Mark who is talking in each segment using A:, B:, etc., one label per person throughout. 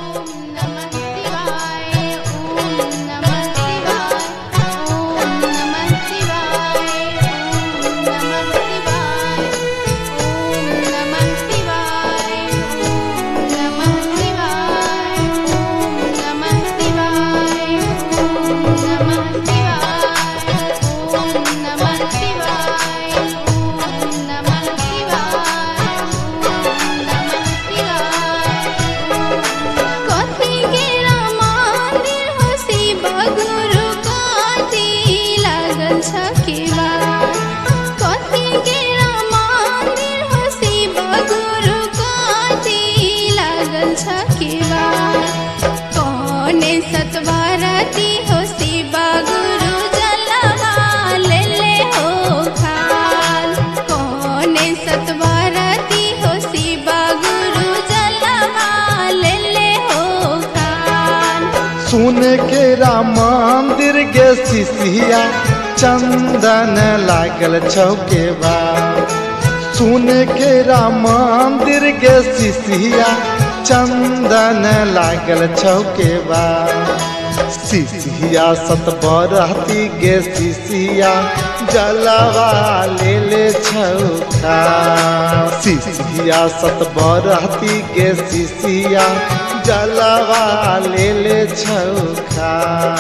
A: सतवारती हो शिवा गुरु जलवा ले ले हो खान। कौने सतवारती हो शिवा गुरु जलवा ले ले हो खान।
B: सुने के राम मंदिर गे सिसिया चंदन लागल छौके बा। सुने के राम मंदिर गे सिसिया चंदन लागल छौके बा। सिसिया सतबरहती गे सिसिया जलवा ले ले छौका। सिसिया सतबरहती गे सिसिया जलवा ले ले छौका।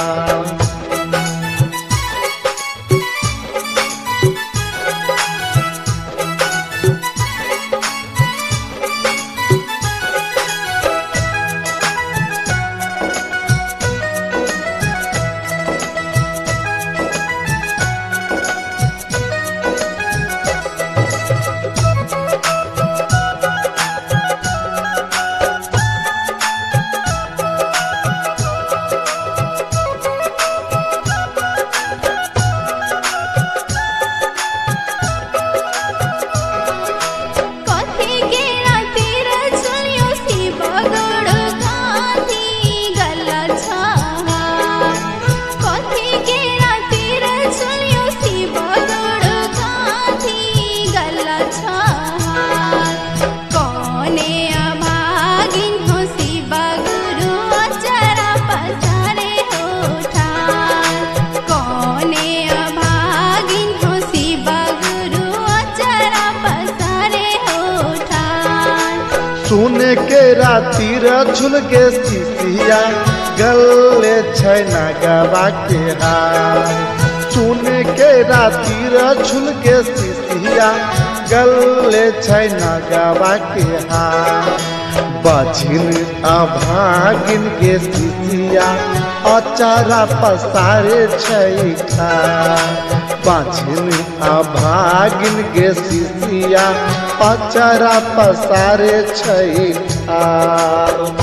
B: सुने के राती रछुल के सिसिया गले छै नगवा के हार। सुने के राती रछुल के सिसिया गले छै नगवा के हार। बझिन अभागिन के सिसिया अचारा पसारे छै खा। बझिन अभागिन के सिसिया अचारा पसारे छै खा।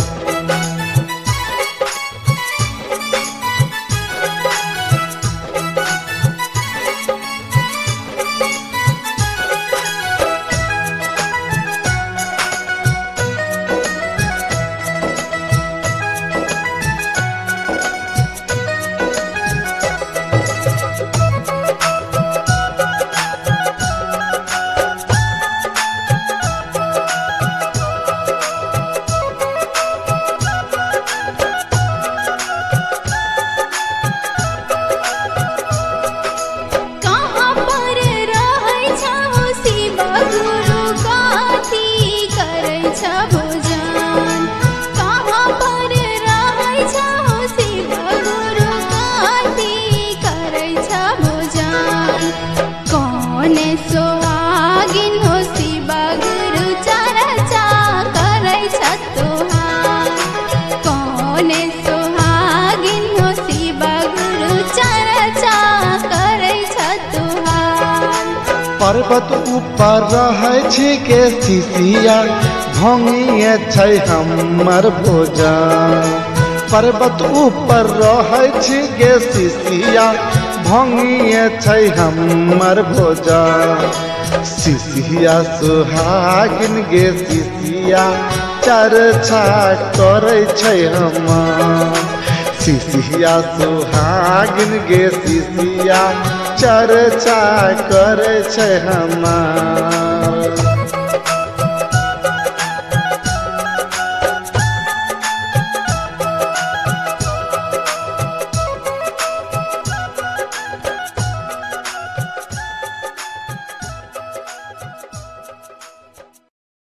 B: पर्वत ऊपर रहै छी के सिसिया भंगिए छै हमर भोजन। पर्वत ऊपर रहै छी के सिसिया भंगिए छै हमर भोजन। सिसिया सुहागिन गे सिसिया चर्चा करै छै हमर। सिसिया सुहागिन गे सिसिया चर्चा करे छै हमार।